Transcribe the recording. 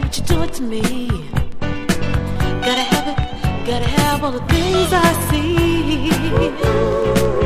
you do it to me. Gotta have it, gotta have all the things I see.